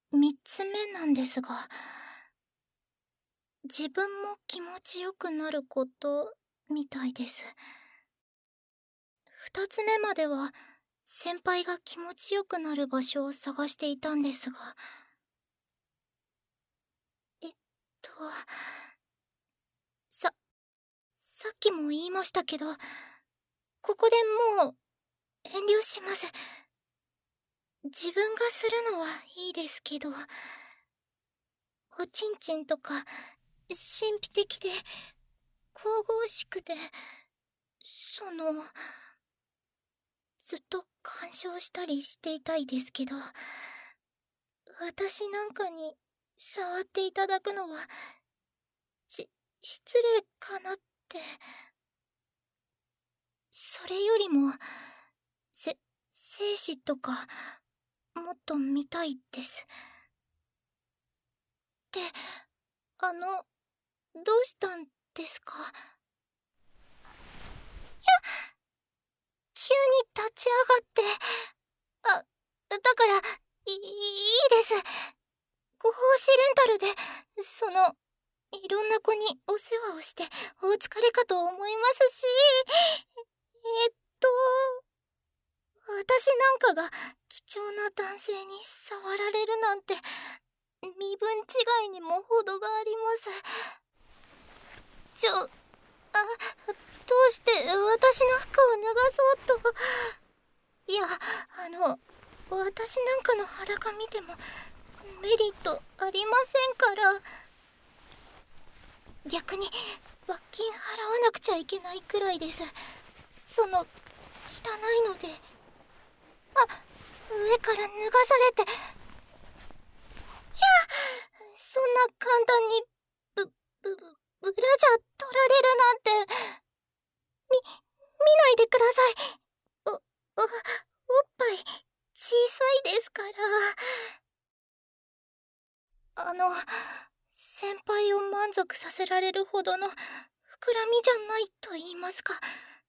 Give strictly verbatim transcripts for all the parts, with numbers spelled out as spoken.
みっつめなんですが、自分も気持ちよくなることみたいです。ふたつめまでは先輩が気持ちよくなる場所を探していたんですが、えっと、さ、さっきも言いましたけど、ここでもう遠慮します。自分がするのはいいですけど、おちんちんとか神秘的で神々しくて、その、ずっと干渉したりしていたいですけど、私なんかに触っていただくのは、し、失礼かなって。それよりも、せ、精子とか、もっと見たいです。って、あの、どうしたんですか？急に立ち上がって。あ、だから、い、いいです。ご奉仕レンタルで、その、いろんな子にお世話をしてお疲れかと思いますし、えっと、私なんかが貴重な男性に触られるなんて、身分違いにも程があります。ちょ、あ、どうして私の服を脱がそうと。いや、あの、私なんかの裸見てもメリットありませんから。逆に罰金払わなくちゃいけないくらいです。その、汚いので。あ、上から脱がされて。いや、そんな簡単に、ぶ、ぶ、ブラジャー取られるなんて。み、見ないでください。お、お、おっぱい、小さいですから。あの、先輩を満足させられるほどの膨らみじゃないと言いますか。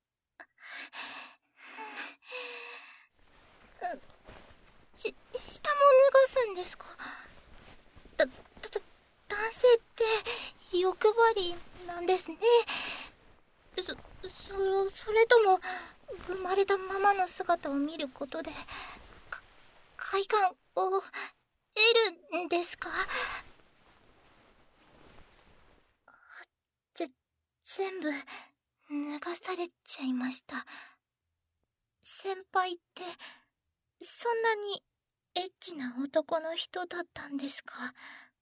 し、下も脱がすんですか？だ、だ、だ、男性って欲張りなんですね。そ、そ、それとも、生まれたままの姿を見ることで、か、快感を得るんですか？ぜ、全部、脱がされちゃいました。先輩って、そんなにエッチな男の人だったんですか？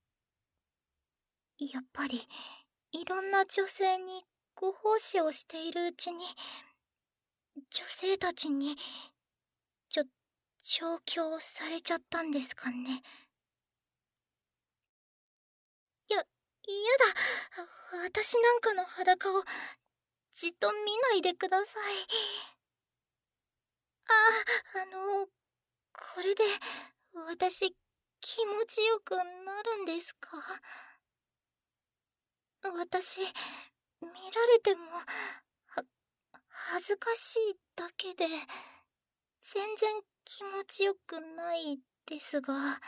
やっぱり、いろんな女性にご奉仕をしているうちに、女性たちに、ちょ、調教されちゃったんですかね。や、やだ。私なんかの裸を、じっと見ないでください。あ、あの、これで、私、気持ちよくなるんですか？私、見られても、は、恥ずかしいだけで、全然気持ちよくないですが。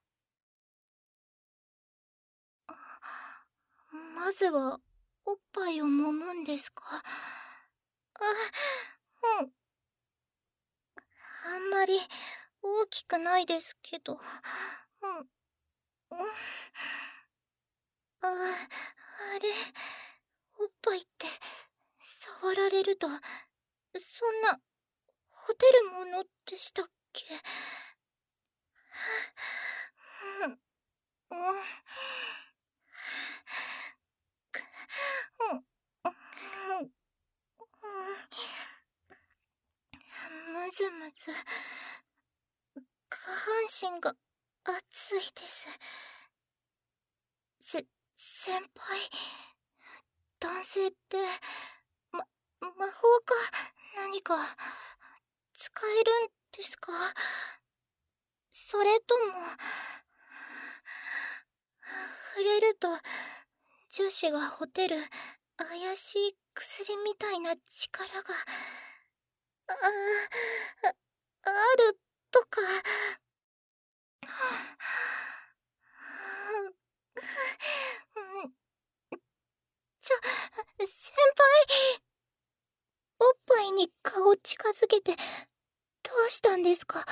まずは、おっぱいを揉むんですか？あ、うん。あんまり、大きくないですけど。うん。うん。あ、あれ、おっぱいって、触られると、そんな、ほてるものでしたっけ？うん。うん。うん。うん。むずむず。下半身が熱いです。せ、先輩、男性って、ま、魔法か何か使えるんですか？それとも、触れると女子がほてる怪しい薬みたいな力が、あ、あ、あるとか。 ですか？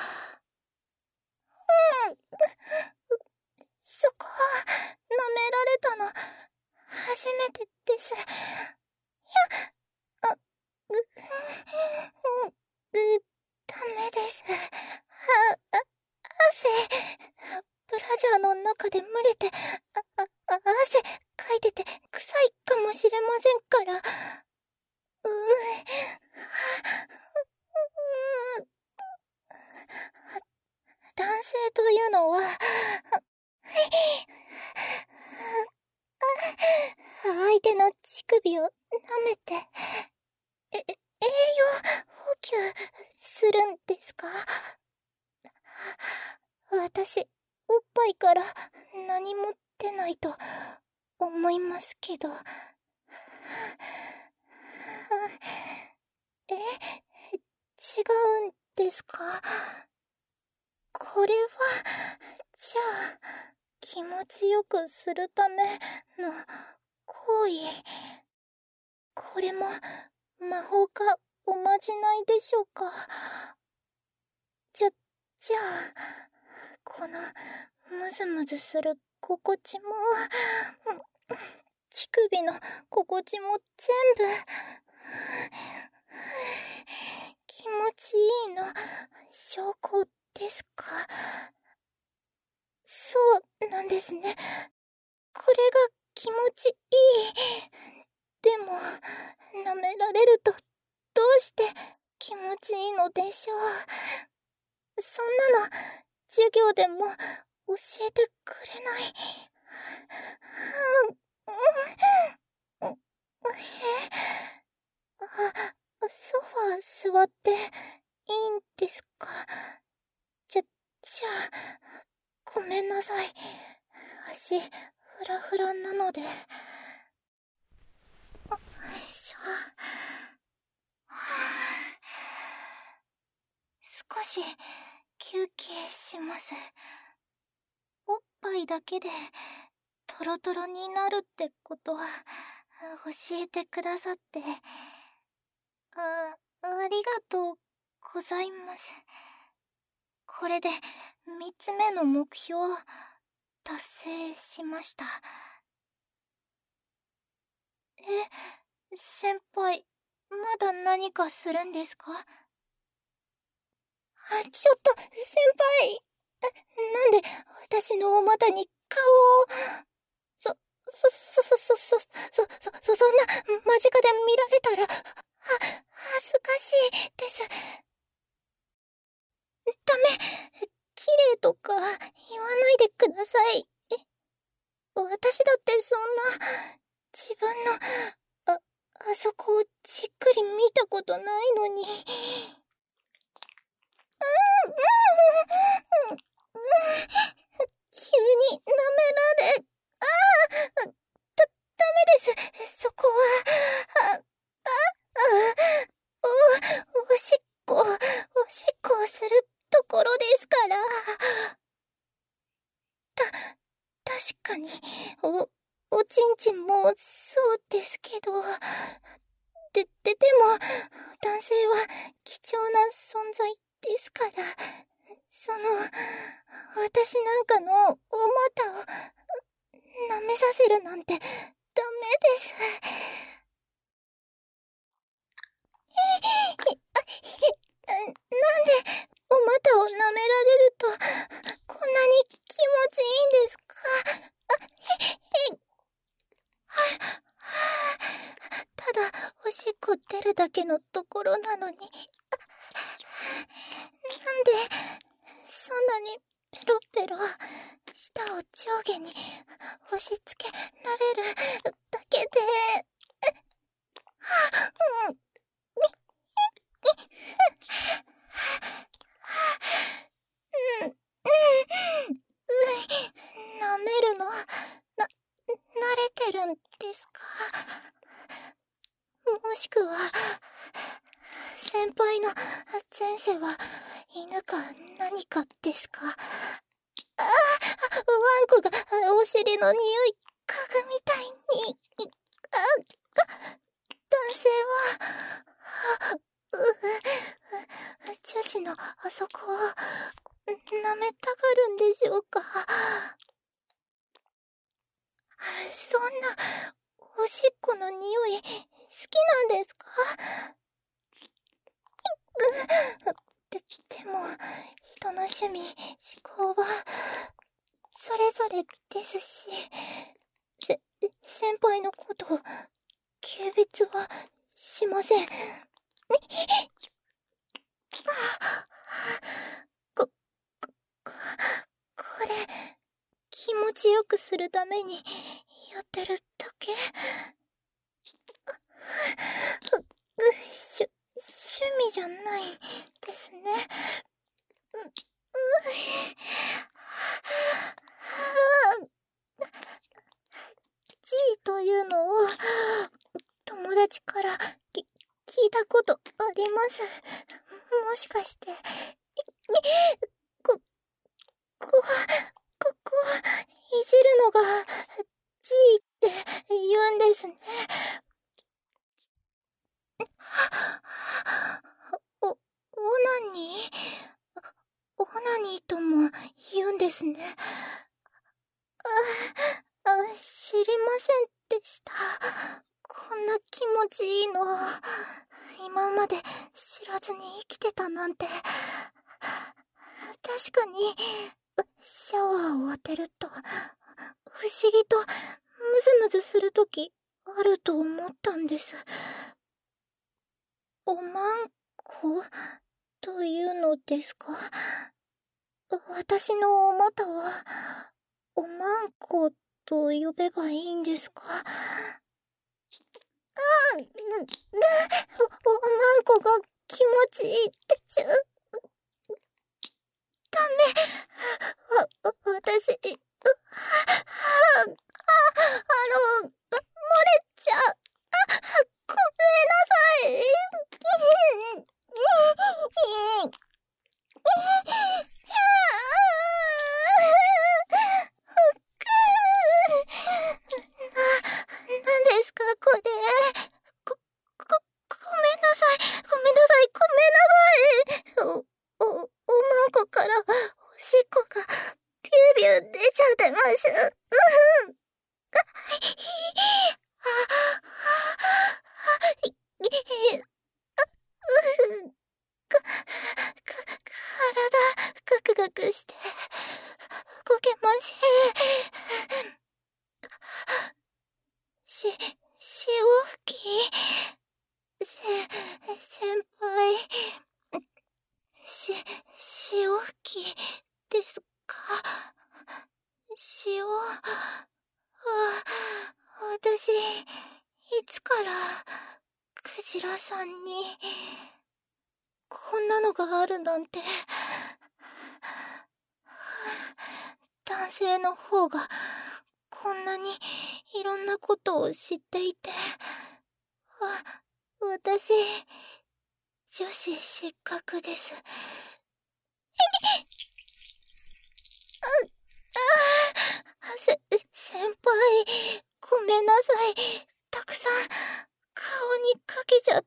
うん。そこは、舐められたの、初めてです。いや、あ、う、う、う、ダメです。あ、あ、汗、ブラジャーの中で蒸れて、あ、あ、あ汗かいてて臭いかもしれませんから。うう、う、男性というのは、相手の乳首を舐めて、え、栄養補給するんですか？私、おっぱいから何も出ないと思いますけど。え、違うんですか？これは、じゃあ、気持ちよくするための行為。これも魔法かおまじないでしょうか？じゃ、じゃあ、このムズムズする心地も、乳首の心地も全部、気持ちいいの証拠ですか？そうなんですね。これが気持ちいい。でも、舐められると、どうして気持ちいいのでしょう。そんなの、授業でも教えてくれない。うん、うん、うん、え、あ、ソファー座っていいんですか？じゃ、じゃあ、ごめんなさい。足、フラフラなので。よいしょ。少し休憩します。おっぱいだけでトロトロになるってことは教えてくださってあ、ありがとうございます。これでみっつめの目標達成しました。え、先輩、まだ何かするんですか？あ、ちょっと、先輩。なんで、私のお股に顔を。そ、そ、そ、そ、そ、そ、そ、そ、そ、そんな、間近で見られたら、は、恥ずかしいです。ダメ。綺麗とか言わないでください。え、私だってそんな、自分の、あ、あそこをじっくり見たことないのに。うん、うん、うん、急に舐められ、ああ、だ、ダメです。そこは、あ、あ、あ、お、おしっこ、おしっこをするところですから。た、確かに、お、おちんちんもそうですけど、で、で、でも、男性は貴重な存在ですから、その、私なんかのお股を舐めさせるなんてダメです。なんでお股を舐められるとこんなに気持ちいいんですか？あ、へ、へ、は、はあ、ただおしっこ出るだけのところなのに、なんでそんなにペロペロ舌を上下に押し付けられるだけで、は、うん、うん、うん、舐めるの、な、慣れてるんですか？もしくは、先輩の前世は犬か何かですか？ああ、ワンコがお尻の匂い嗅ぐみたいに、あ、男性は、う、う、上女子のあそこを舐めたがるんでしょうか。そんなおしっこの匂い好きなんですか？で、でも人の趣味嗜好はそれぞれですし、せ先輩のことを軽蔑はしません。こ、こ、これ気持ちよくするためにやってるだけ？しゅ趣味じゃないですね。う、う、G というのを友達からき聞いたことあります。もしかして、こ、こ、ここいじるのが G って言うんですね。お、オナニーオナニーとも言うんですね。あ、あ、知りませんでした。こんな気持ちいいの今まで知らずに生きてたなんて。確かにシャワーを当てると不思議とムズムズするときあると思ったんです。おまんこというのですか？私のお股はおまんこと呼べばいいんですか？あ、お、おまんこが気持ちいいってしゅ。ダメ。わ、私、あ、あ、あの、漏れちゃう。あ、ごめんなさい。なんですかこれ。ご、ご、ごめんなさい。ごめんなさい。ごめんなさい。お、お、おまんこからおしっこがビュービュー出ちゃってます。うん。あ、あ、あ、い、あ、う、か、か、体ガクガクして動けません。し、潮吹きせ、先輩、し、潮吹きですか？潮、あ、私、いつからクジラさんにこんなのがあるなんて。男性の方がこんなにいろんなことを知っていて、あ、私女子失格です。あ、せ、先輩、ごめんなさい。たくさん顔にかけちゃって。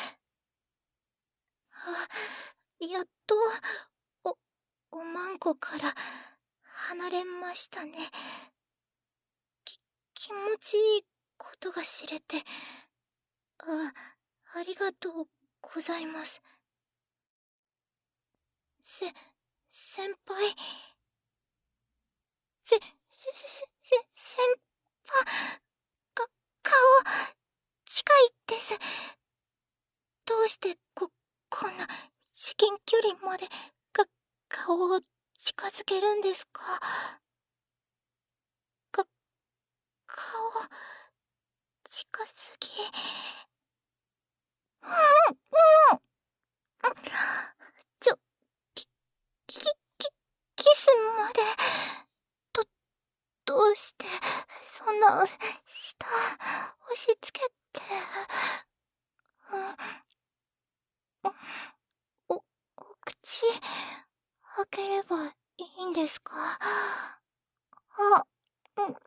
あ、やっとお、おまんこから離れましたね。き、気持ちいいことが知れて、あ、ありがとうございます。せ、先輩。せ、せ、せ、せ、先輩、か、顔、近いです。どうしてこ、こんな至近距離まで、か、顔を近づけるんですか？か、顔、近すぎ。うん、うん。ちょ、き、き、き、キスまで。ど、どうして、そんな、舌、押し付けて。うん、お、お口、開ければいいんですか？あ、うん、うん。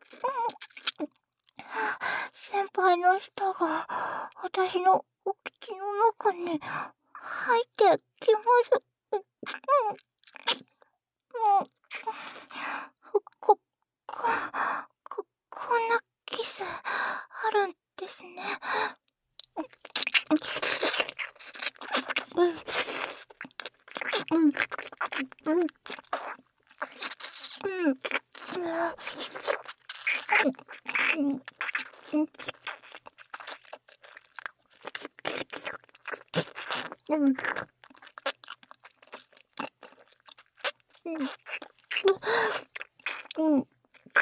先輩の舌が、私のお口の中に入ってきます。うん。もう、こ、こ、こ、こんなキスあるんですね。うん。うん。うん。うん。うん。うん。うん。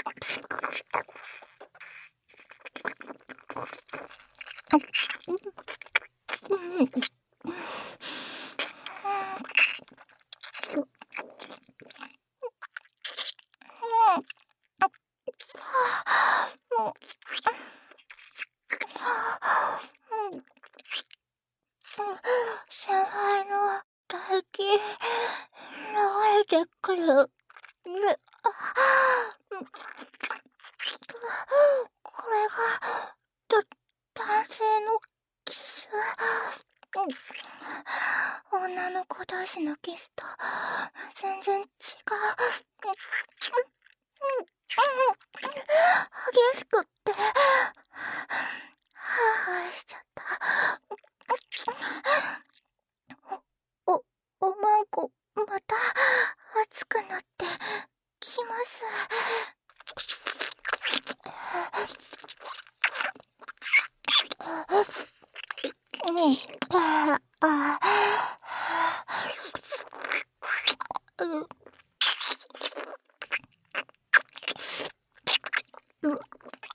先輩の唾液流れてくる。これがだ男性のキス。女の子同士のキスと全然違う。激しくってハーハーしちゃった。お、お、おまんこまた熱くなってきます。うん、ああ、うん、うん、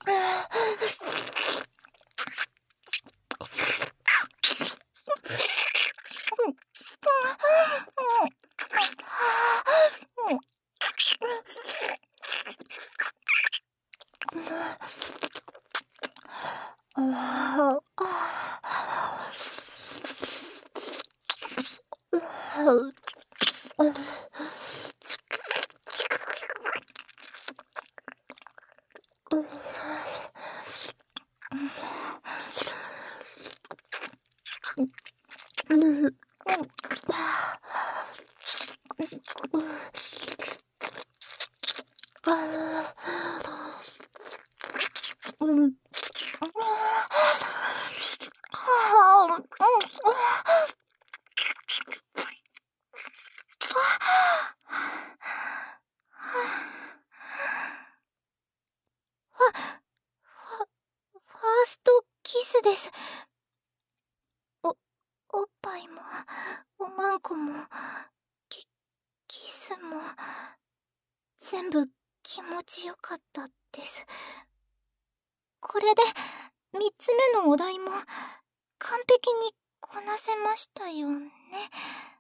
ファーストキスです。お、おっぱいも、おまんこも、キ、キスも、全部気持ちよかったです。これで、三つ目のお題も、完璧にこなせましたよね。